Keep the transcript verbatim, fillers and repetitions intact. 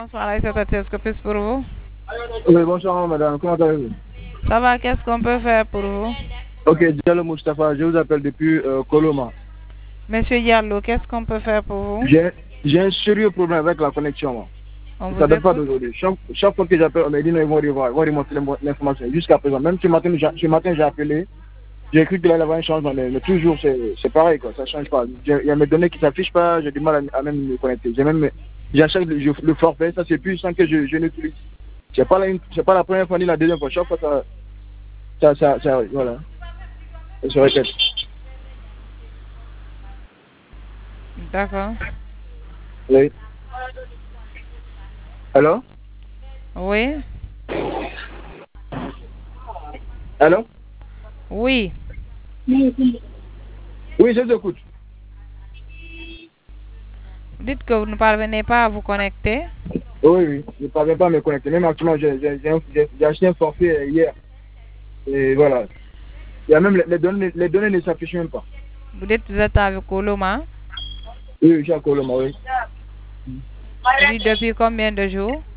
Bonsoir, Aïssa Tati, est-ce que plus pour vous? Oui, bonsoir madame, comment allez-vous? Ça va, qu'est-ce qu'on peut faire pour vous? Ok, Diallo Moustapha, je vous appelle depuis euh, Koloma. Monsieur Diallo, qu'est-ce qu'on peut faire pour vous? J'ai j'ai un sérieux problème avec la connexion. Moi. On Ça vous ne date pas écoute. d'aujourd'hui. Chaque, chaque fois que j'appelle, on me dit non, ils vont revoir, ils vont remonter l'information. Jusqu'à présent, même ce matin, j'ai- ce matin j'ai appelé, j'ai cru qu'il allait y avoir un changement, mais, mais toujours c'est pareil, quoi, ça ne change pas. Il y a mes données qui ne s'affichent pas, j'ai du mal à, à même me connecter. J'ai même, j'achète le, je- le forfait, ça c'est plus sans que je, je n'utilise. C'est pas, la- c'est pas la première fois ni la deuxième fois. Chaque fois, ça, ça, ça, ça voilà, ça se répète. D'accord. Oui. Allô? Oui? Allô? Oui. Oui, je t'écoute. Vous dites que vous ne parvenez pas à vous connecter. Oui, oui, je ne parviens pas à me connecter. Même actuellement, j'ai j'ai- j'ai un- j'ai- j'ai acheté un forfait hier. Et voilà. Il y a même les, les données, les données ne s'affichent même pas. Vous dites que vous êtes avec Coloma. Oui, oui, j'ai un Coloma, oui. Oui, depuis combien de jours?